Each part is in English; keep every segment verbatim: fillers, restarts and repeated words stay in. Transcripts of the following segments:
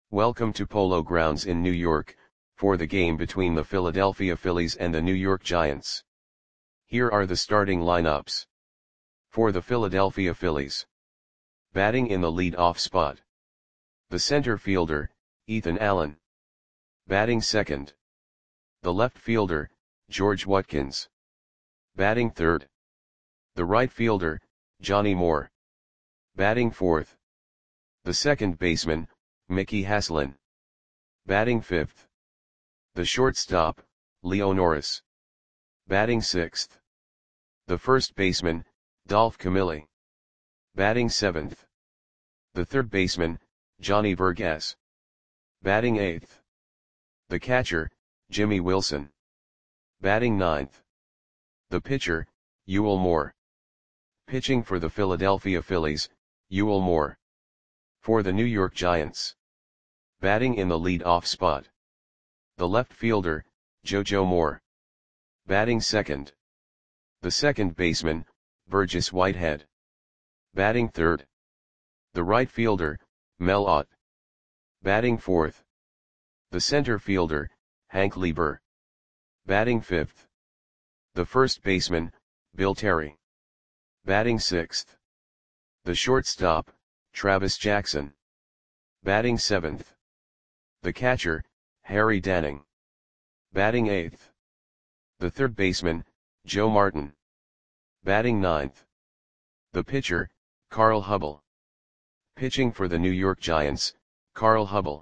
Welcome to Polo Grounds in New York, for the game between the Philadelphia Phillies and the New York Giants. Here are the starting lineups. For the Philadelphia Phillies. Batting in the lead-off spot. The center fielder, Ethan Allen. Batting second. The left fielder, George Watkins. Batting third. The right fielder, Johnny Moore. Batting fourth. The second baseman, Mickey Haslin. Batting fifth. The shortstop, Leo Norris. Batting sixth. The first baseman, Dolph Camilli. Batting seventh. The third baseman, Johnny Vergas. Batting eighth. The catcher, Jimmy Wilson. Batting ninth. The pitcher, Ewell Moore. Pitching for the Philadelphia Phillies, Ewell Moore. For the New York Giants. Batting in the lead-off spot. The left fielder, JoJo Moore. Batting second. The second baseman, Burgess Whitehead. Batting third. The right fielder, Mel Ott. Batting fourth. The center fielder, Hank Lieber. Batting fifth. The first baseman, Bill Terry. Batting sixth. The shortstop, Travis Jackson. Batting seventh. The catcher, Harry Danning. Batting eighth. The third baseman, Joe Martin. Batting ninth. The pitcher, Carl Hubbell. Pitching for the New York Giants, Carl Hubbell.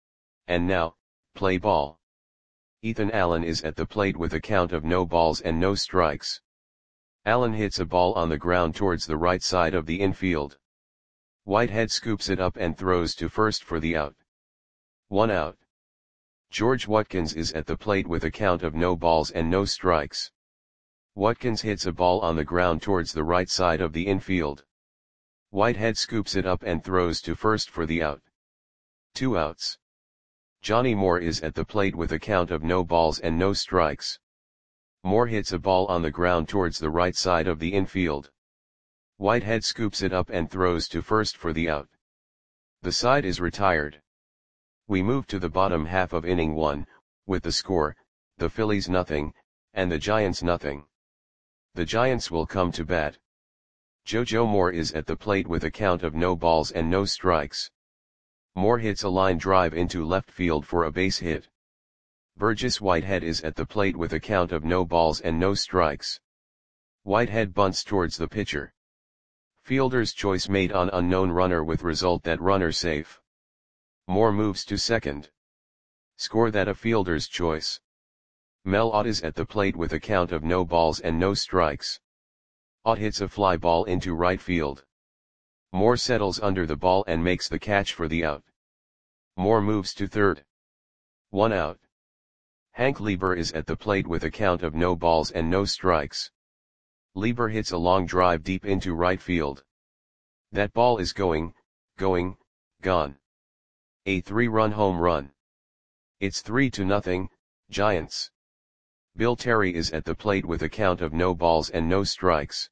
And now, play ball. Ethan Allen is at the plate with a count of no balls and no strikes. Allen hits a ball on the ground towards the right side of the infield. Whitehead scoops it up and throws to first for the out. One out. George Watkins is at the plate with a count of no balls and no strikes. Watkins hits a ball on the ground towards the right side of the infield. Whitehead scoops it up and throws to first for the out. Two outs. Johnny Moore is at the plate with a count of no balls and no strikes. Moore hits a ball on the ground towards the right side of the infield. Whitehead scoops it up and throws to first for the out. The side is retired. We move to the bottom half of inning one, with the score, the Phillies nothing, and the Giants nothing. The Giants will come to bat. JoJo Moore is at the plate with a count of no balls and no strikes. Moore hits a line drive into left field for a base hit. Burgess Whitehead is at the plate with a count of no balls and no strikes. Whitehead bunts towards the pitcher. Fielder's choice made on unknown runner with result that runner safe. Moore moves to second. Score that a fielder's choice. Mel Ott is at the plate with a count of no balls and no strikes. Ott hits a fly ball into right field. Moore settles under the ball and makes the catch for the out. Moore moves to third. One out. Hank Lieber is at the plate with a count of no balls and no strikes. Lieber hits a long drive deep into right field. That ball is going, going, gone. A three-run home run. It's three to nothing, Giants. Bill Terry is at the plate with a count of no balls and no strikes.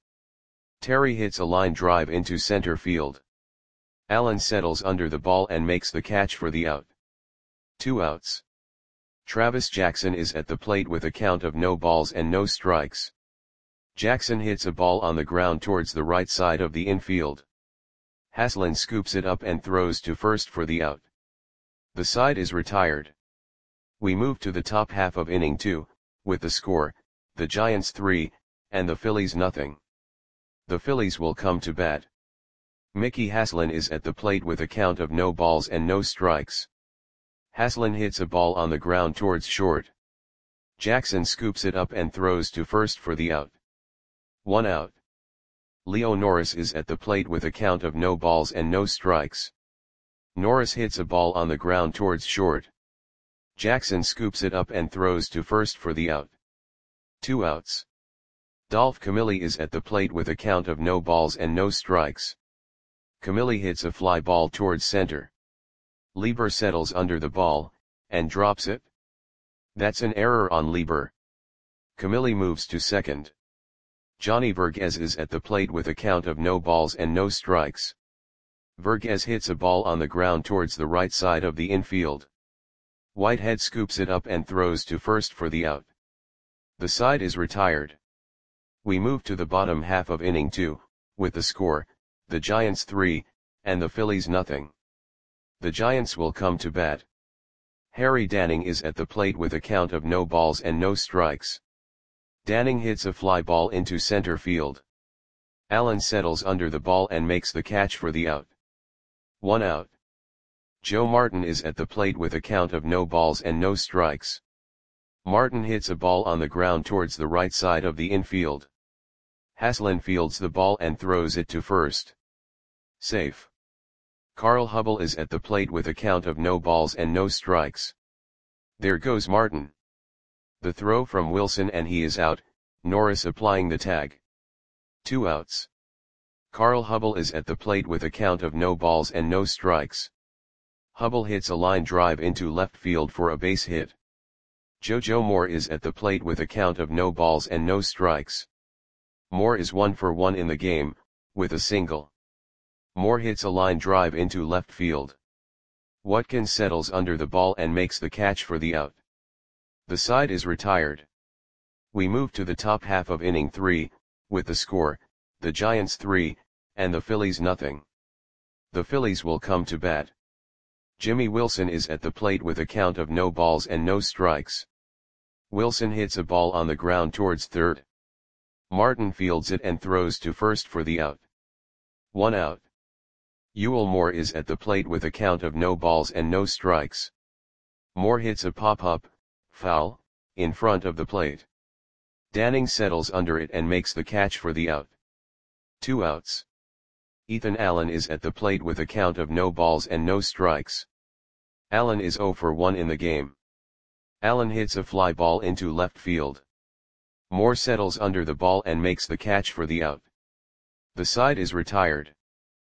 Terry hits a line drive into center field. Allen settles under the ball and makes the catch for the out. Two outs. Travis Jackson is at the plate with a count of no balls and no strikes. Jackson hits a ball on the ground towards the right side of the infield. Haslin scoops it up and throws to first for the out. The side is retired. We move to the top half of inning two, with the score, the Giants three, and the Phillies nothing. The Phillies will come to bat. Mickey Haslin is at the plate with a count of no balls and no strikes. Haslin hits a ball on the ground towards short. Jackson scoops it up and throws to first for the out. One out. Leo Norris is at the plate with a count of no balls and no strikes. Norris hits a ball on the ground towards short. Jackson scoops it up and throws to first for the out. Two outs. Dolph Camilli is at the plate with a count of no balls and no strikes. Camilli hits a fly ball towards center. Lieber settles under the ball, and drops it. That's an error on Lieber. Camilli moves to second. Johnny Vergas is at the plate with a count of no balls and no strikes. Verghese hits a ball on the ground towards the right side of the infield. Whitehead scoops it up and throws to first for the out. The side is retired. We move to the bottom half of inning two, with the score, the Giants three, and the Phillies nothing. The Giants will come to bat. Harry Danning is at the plate with a count of no balls and no strikes. Danning hits a fly ball into center field. Allen settles under the ball and makes the catch for the out. One out. Joe Martin is at the plate with a count of no balls and no strikes. Martin hits a ball on the ground towards the right side of the infield. Haslin fields the ball and throws it to first. Safe. Carl Hubble is at the plate with a count of no balls and no strikes. There goes Martin. The throw from Wilson and he is out, Norris applying the tag. Two outs. Carl Hubble is at the plate with a count of no balls and no strikes. Hubble hits a line drive into left field for a base hit. JoJo Moore is at the plate with a count of no balls and no strikes. Moore is one for one in the game, with a single. Moore hits a line drive into left field. Watkins settles under the ball and makes the catch for the out. The side is retired. We move to the top half of inning three, with the score, the Giants three, and the Phillies nothing. The Phillies will come to bat. Jimmy Wilson is at the plate with a count of no balls and no strikes. Wilson hits a ball on the ground towards third. Martin fields it and throws to first for the out. One out. Ewell Moore is at the plate with a count of no balls and no strikes. Moore hits a pop-up, foul, in front of the plate. Danning settles under it and makes the catch for the out. Two outs. Ethan Allen is at the plate with a count of no balls and no strikes. Allen is zero for one in the game. Allen hits a fly ball into left field. Moore settles under the ball and makes the catch for the out. The side is retired.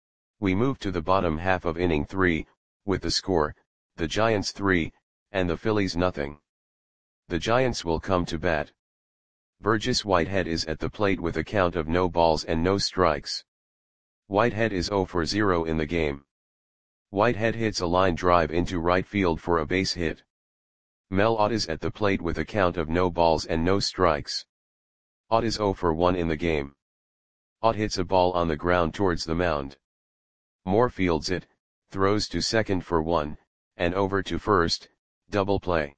We move to the bottom half of inning three, with the score, the Giants three, and the Phillies nothing. The Giants will come to bat. Burgess Whitehead is at the plate with a count of no balls and no strikes. Whitehead is zero for zero in the game. Whitehead hits a line drive into right field for a base hit. Mel Ott is at the plate with a count of no balls and no strikes. Ott is zero for one in the game. Ott hits a ball on the ground towards the mound. Moore fields it, throws to second for one, and over to first, double play.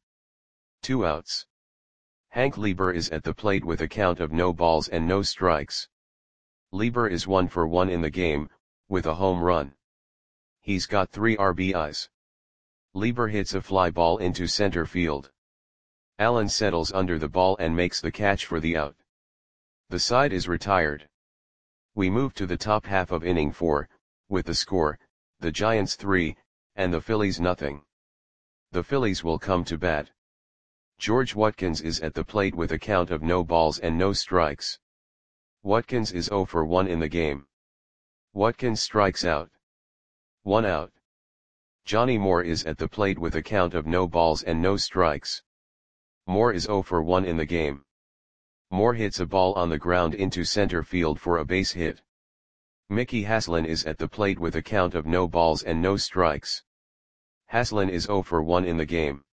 Two outs. Hank Lieber is at the plate with a count of no balls and no strikes. Lieber is one for one in the game, with a home run. He's got three R B Is. Lieber hits a fly ball into center field. Allen settles under the ball and makes the catch for the out. The side is retired. We move to the top half of inning four, with the score, the Giants three, and the Phillies nothing. The Phillies will come to bat. George Watkins is at the plate with a count of no balls and no strikes. Watkins is zero for one in the game. Watkins strikes out. One out. Johnny Moore is at the plate with a count of no balls and no strikes. Moore is zero for one in the game. Moore hits a ball on the ground into center field for a base hit. Mickey Haslin is at the plate with a count of no balls and no strikes. Haslin is zero for one in the game.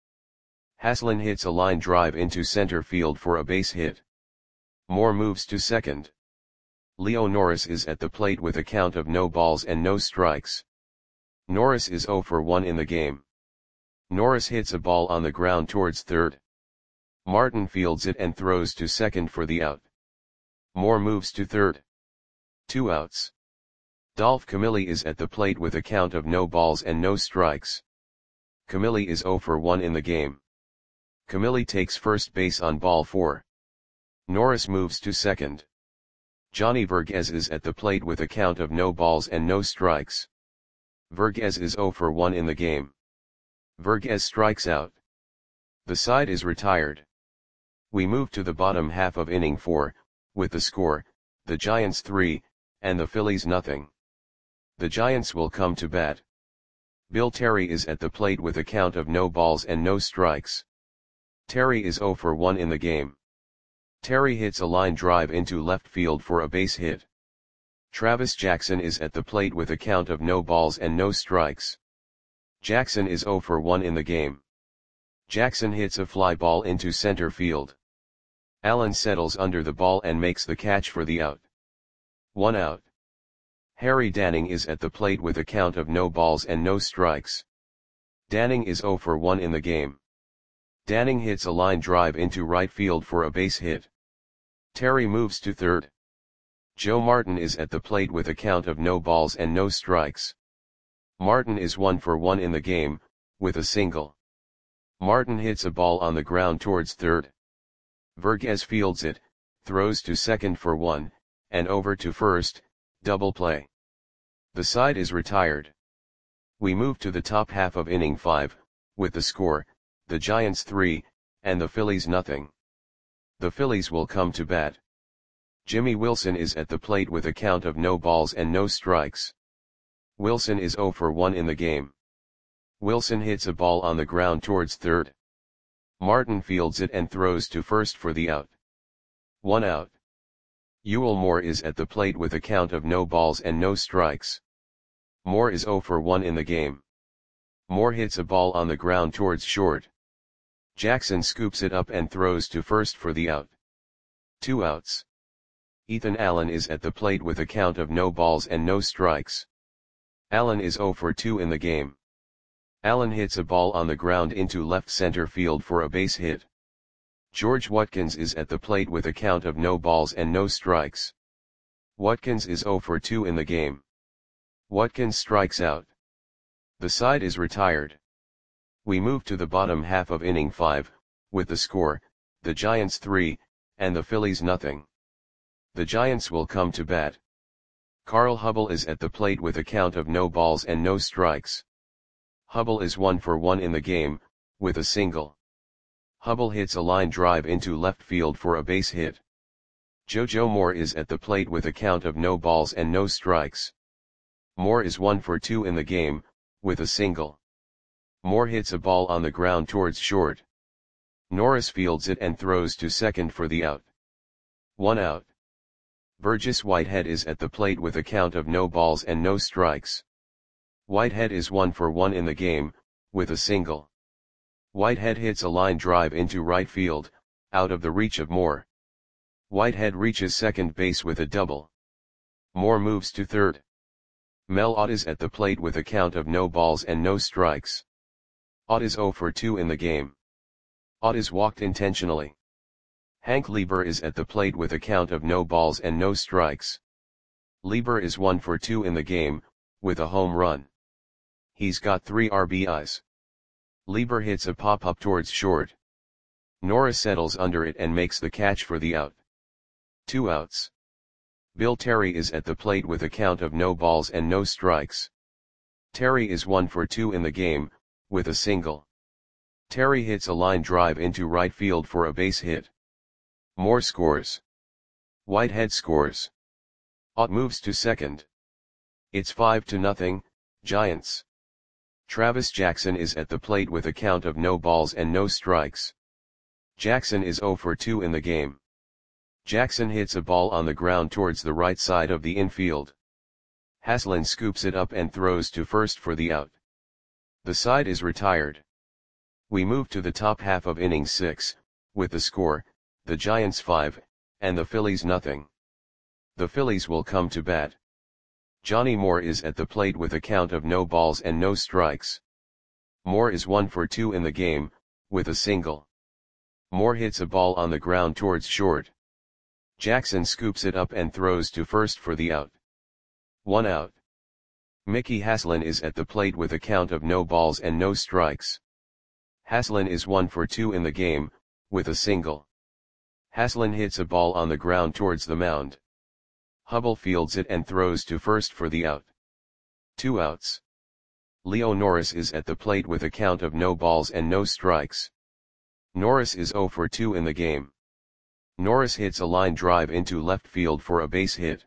Haslin hits a line drive into center field for a base hit. Moore moves to second. Leo Norris is at the plate with a count of no balls and no strikes. Norris is zero for one in the game. Norris hits a ball on the ground towards third. Martin fields it and throws to second for the out. Moore moves to third. Two outs. Dolph Camilli is at the plate with a count of no balls and no strikes. Camilli is zero for one in the game. Camilli takes first base on ball four. Norris moves to second. Johnny Verghese is at the plate with a count of no balls and no strikes. Verghese is zero for one in the game. Verghese strikes out. The side is retired. We move to the bottom half of inning four, with the score, the Giants three, and the Phillies nothing. The Giants will come to bat. Bill Terry is at the plate with a count of no balls and no strikes. Terry is zero for one in the game. Terry hits a line drive into left field for a base hit. Travis Jackson is at the plate with a count of no balls and no strikes. Jackson is zero for one in the game. Jackson hits a fly ball into center field. Allen settles under the ball and makes the catch for the out. One out. Harry Danning is at the plate with a count of no balls and no strikes. Danning is zero for one in the game. Danning hits a line drive into right field for a base hit. Terry moves to third. Joe Martin is at the plate with a count of no balls and no strikes. Martin is one for one in the game, with a single. Martin hits a ball on the ground towards third. Vergez fields it, throws to second for one, and over to first, double play. The side is retired. We move to the top half of inning five, with the score, the Giants three, and the Phillies nothing. The Phillies will come to bat. Jimmy Wilson is at the plate with a count of no balls and no strikes. Wilson is zero for one in the game. Wilson hits a ball on the ground towards third. Martin fields it and throws to first for the out. One out. Ewell Moore is at the plate with a count of no balls and no strikes. Moore is zero for one in the game. Moore hits a ball on the ground towards short. Jackson scoops it up and throws to first for the out. Two outs. Ethan Allen is at the plate with a count of no balls and no strikes. Allen is zero for two in the game. Allen hits a ball on the ground into left center field for a base hit. George Watkins is at the plate with a count of no balls and no strikes. Watkins is zero for two in the game. Watkins strikes out. The side is retired. We move to the bottom half of inning five, with the score, the Giants three, and the Phillies nothing. The Giants will come to bat. Carl Hubble is at the plate with a count of no balls and no strikes. Hubble is one for one in the game, with a single. Hubble hits a line drive into left field for a base hit. JoJo Moore is at the plate with a count of no balls and no strikes. Moore is one for two in the game, with a single. Moore hits a ball on the ground towards short. Norris fields it and throws to second for the out. One out. Burgess Whitehead is at the plate with a count of no balls and no strikes. Whitehead is one for one in the game, with a single. Whitehead hits a line drive into right field, out of the reach of Moore. Whitehead reaches second base with a double. Moore moves to third. Mel Ott is at the plate with a count of no balls and no strikes. Ott is zero for two in the game. Ott is walked intentionally. Hank Lieber is at the plate with a count of no balls and no strikes. Lieber is one for two in the game, with a home run. He's got three R B Is. Lieber hits a pop-up towards short. Norris settles under it and makes the catch for the out. Two outs. Bill Terry is at the plate with a count of no balls and no strikes. Terry is one for two in the game, with a single. Terry hits a line drive into right field for a base hit. Moore scores. Whitehead scores. Ott moves to second. It's five to nothing, Giants. Travis Jackson is at the plate with a count of no balls and no strikes. Jackson is zero for two in the game. Jackson hits a ball on the ground towards the right side of the infield. Haslin scoops it up and throws to first for the out. The side is retired. We move to the top half of inning six, with the score, the Giants five, and the Phillies nothing. The Phillies will come to bat. Johnny Moore is at the plate with a count of no balls and no strikes. Moore is one for two in the game, with a single. Moore hits a ball on the ground towards short. Jackson scoops it up and throws to first for the out. One out. Mickey Haslin is at the plate with a count of no balls and no strikes. Haslin is one for two in the game, with a single. Haslin hits a ball on the ground towards the mound. Hubble fields it and throws to first for the out. Two outs. Leo Norris is at the plate with a count of no balls and no strikes. Norris is zero for two in the game. Norris hits a line drive into left field for a base hit.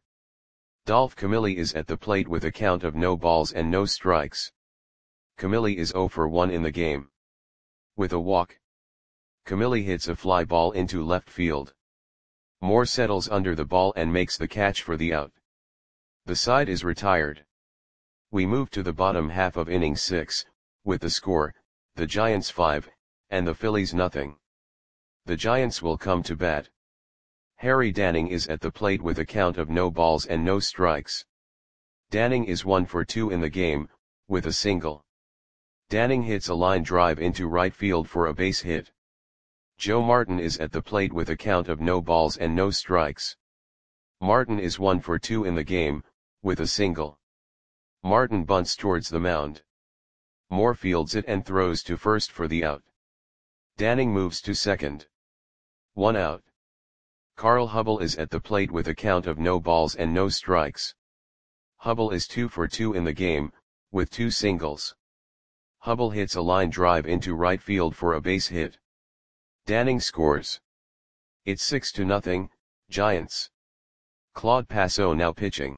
Dolph Camilli is at the plate with a count of no balls and no strikes. Camilli is zero for one in the game. With a walk. Camilli hits a fly ball into left field. Moore settles under the ball and makes the catch for the out. The side is retired. We move to the bottom half of inning six, with the score, the Giants five, and the Phillies nothing. The Giants will come to bat. Harry Danning is at the plate with a count of no balls and no strikes. Danning is one for two in the game, with a single. Danning hits a line drive into right field for a base hit. Joe Martin is at the plate with a count of no balls and no strikes. Martin is one for two in the game, with a single. Martin bunts towards the mound. Moore fields it and throws to first for the out. Danning moves to second. One out. Carl Hubble is at the plate with a count of no balls and no strikes. Hubble is two for two in the game, with two singles. Hubble hits a line drive into right field for a base hit. Danning scores. It's six to nothing, Giants. Claude Passeau now pitching.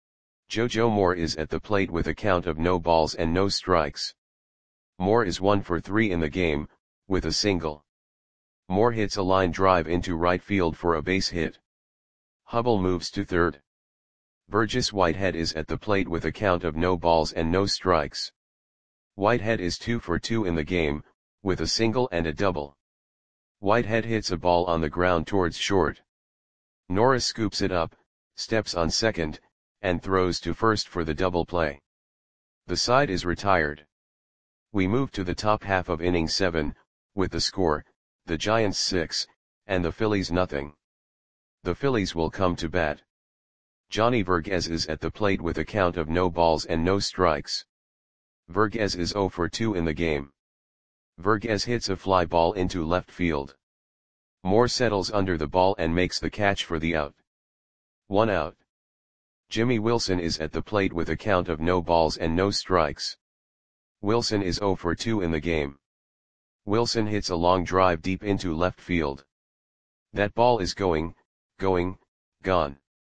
JoJo Moore is at the plate with a count of no balls and no strikes. Moore is one for three in the game, with a single. Moore hits a line drive into right field for a base hit. Hubble moves to third. Burgess Whitehead is at the plate with a count of no balls and no strikes. Whitehead is two for two in the game, with a single and a double. Whitehead hits a ball on the ground towards short. Norris scoops it up, steps on second, and throws to first for the double play. The side is retired. We move to the top half of inning seven, with the score, the Giants six, and the Phillies nothing. The Phillies will come to bat. Johnny Verghese is at the plate with a count of no balls and no strikes. Verghese is zero for two in the game. Verghese hits a fly ball into left field. Moore settles under the ball and makes the catch for the out. One out. Jimmy Wilson is at the plate with a count of no balls and no strikes. Wilson is zero for two in the game. Wilson hits a long drive deep into left field. That ball is going, going, gone.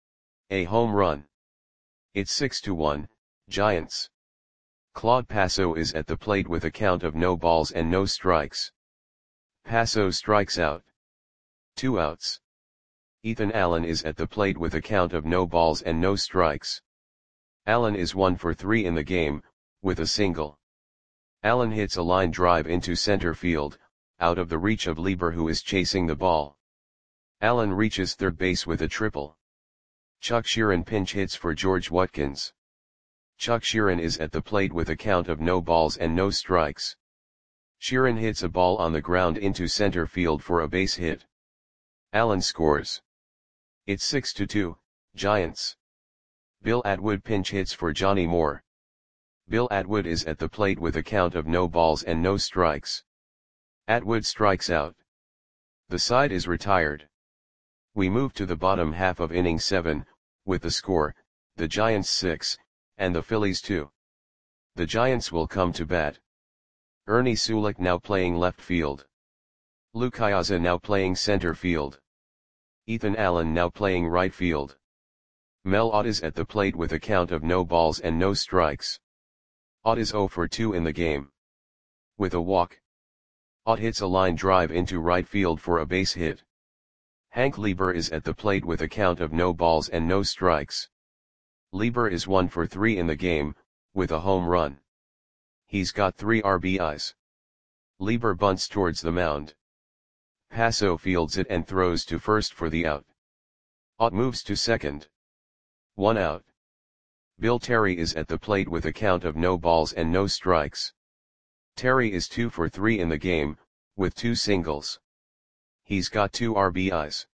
A home run. It's six to one, Giants. Claude Passeau is at the plate with a count of no balls and no strikes. Passeau strikes out. Two outs. Ethan Allen is at the plate with a count of no balls and no strikes. Allen is one for three in the game, with a single. Allen hits a line drive into center field, out of the reach of Lieber, who is chasing the ball. Allen reaches third base with a triple. Chuck Sheeran pinch hits for George Watkins. Chuck Sheeran is at the plate with a count of no balls and no strikes. Sheeran hits a ball on the ground into center field for a base hit. Allen scores. It's six to two, Giants. Bill Atwood pinch hits for Johnny Moore. Bill Atwood is at the plate with a count of no balls and no strikes. Atwood strikes out. The side is retired. We move to the bottom half of inning seven, with the score, the Giants six, and the Phillies two. The Giants will come to bat. Ernie Sulik now playing left field. Lou Piazza now playing center field. Ethan Allen now playing right field. Mel Ott is at the plate with a count of no balls and no strikes. Ott is zero for two in the game. With a walk. Ott hits a line drive into right field for a base hit. Hank Lieber is at the plate with a count of no balls and no strikes. Lieber is one for three in the game, with a home run. He's got three R B Is. Lieber bunts towards the mound. Passeau fields it and throws to first for the out. Ott moves to second. One out. Bill Terry is at the plate with a count of no balls and no strikes. Terry is two for three in the game, with two singles. He's got two R B Is.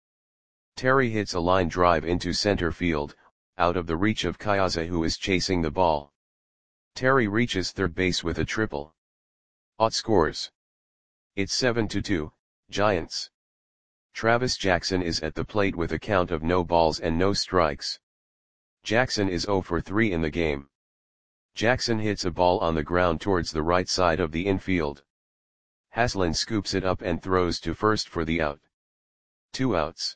Terry hits a line drive into center field, out of the reach of Piazza, who is chasing the ball. Terry reaches third base with a triple. Ott scores. It's seven to two, Giants. Travis Jackson is at the plate with a count of no balls and no strikes. Jackson is zero for three in the game. Jackson hits a ball on the ground towards the right side of the infield. Haslin scoops it up and throws to first for the out. Two outs.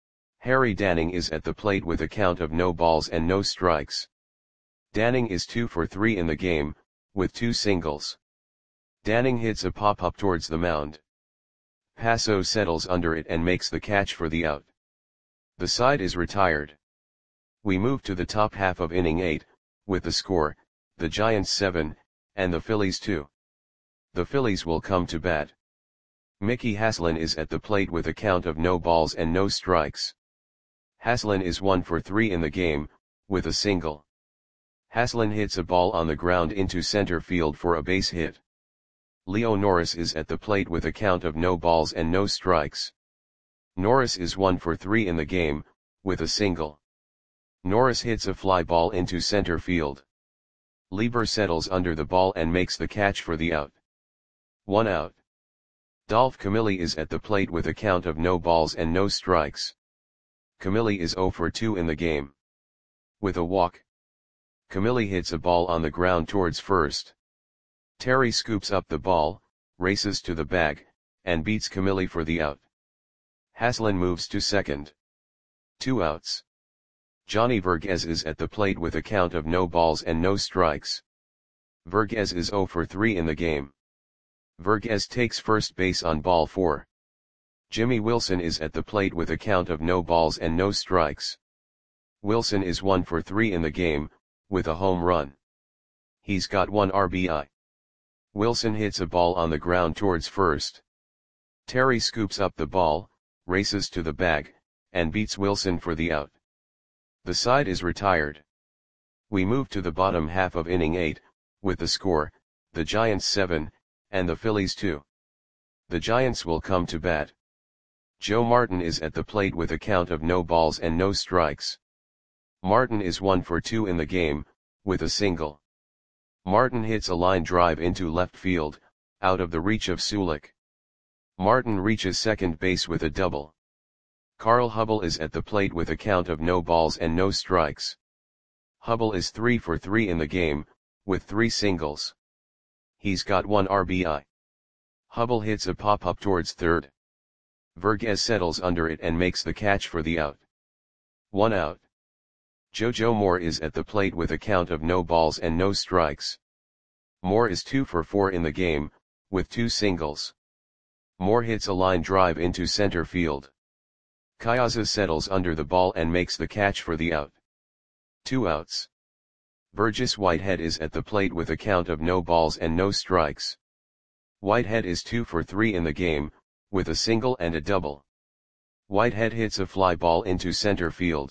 Harry Danning is at the plate with a count of no balls and no strikes. Danning is two for three in the game, with two singles. Danning hits a pop-up towards the mound. Passeau settles under it and makes the catch for the out. The side is retired. We move to the top half of inning eight, with the score, the Giants seven, and the Phillies two. The Phillies will come to bat. Mickey Haslin is at the plate with a count of no balls and no strikes. Haslin is one for three in the game, with a single. Haslin hits a ball on the ground into center field for a base hit. Leo Norris is at the plate with a count of no balls and no strikes. Norris is one for three in the game, with a single. Norris hits a fly ball into center field. Lieber settles under the ball and makes the catch for the out. One out. Dolph Camilli is at the plate with a count of no balls and no strikes. Camilli is zero for two in the game. With a walk. Camilli hits a ball on the ground towards first. Terry scoops up the ball, races to the bag, and beats Camilli for the out. Haslin moves to second. Two outs. Johnny Verghese is at the plate with a count of no balls and no strikes. Verghese is zero for three in the game. Verghese takes first base on ball four. Jimmy Wilson is at the plate with a count of no balls and no strikes. Wilson is one for three in the game, with a home run. He's got one R B I. Wilson hits a ball on the ground towards first. Terry scoops up the ball, races to the bag, and beats Wilson for the out. The side is retired. We move to the bottom half of inning eight, with the score, the Giants seven, and the Phillies two. The Giants will come to bat. Joe Martin is at the plate with a count of no balls and no strikes. Martin is one for two in the game, with a single. Martin hits a line drive into left field, out of the reach of Sulik. Martin reaches second base with a double. Carl Hubble is at the plate with a count of no balls and no strikes. Hubble is three for three in the game, with three singles. He's got one R B I. Hubble hits a pop-up towards third. Verghese settles under it and makes the catch for the out. One out. JoJo Moore is at the plate with a count of no balls and no strikes. Moore is two for four in the game, with two singles. Moore hits a line drive into center field. Kyaza settles under the ball and makes the catch for the out. Two outs. Burgess Whitehead is at the plate with a count of no balls and no strikes. Whitehead is two for three in the game, with a single and a double. Whitehead hits a fly ball into center field.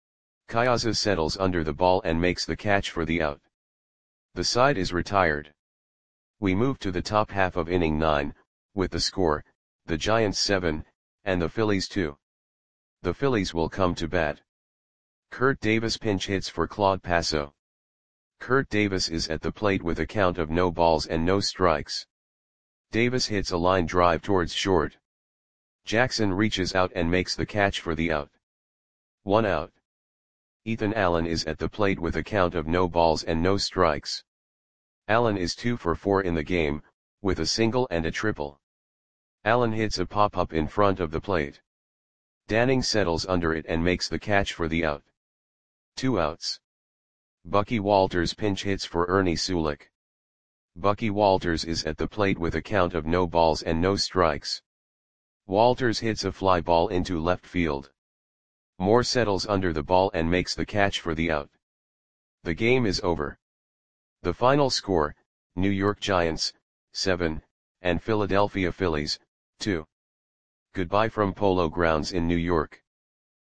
Kyaza settles under the ball and makes the catch for the out. The side is retired. We move to the top half of inning nine, with the score, the Giants seven, and the Phillies two. The Phillies will come to bat. Kurt Davis pinch hits for Claude Passo. Kurt Davis is at the plate with a count of no balls and no strikes. Davis hits a line drive towards short. Jackson reaches out and makes the catch for the out. One out. Ethan Allen is at the plate with a count of no balls and no strikes. Allen is two for four in the game, with a single and a triple. Allen hits a pop-up in front of the plate. Danning settles under it and makes the catch for the out. Two outs. Bucky Walters pinch hits for Ernie Sulik. Bucky Walters is at the plate with a count of no balls and no strikes. Walters hits a fly ball into left field. Moore settles under the ball and makes the catch for the out. The game is over. The final score, New York Giants, seven, and Philadelphia Phillies, two. Goodbye from Polo Grounds in New York.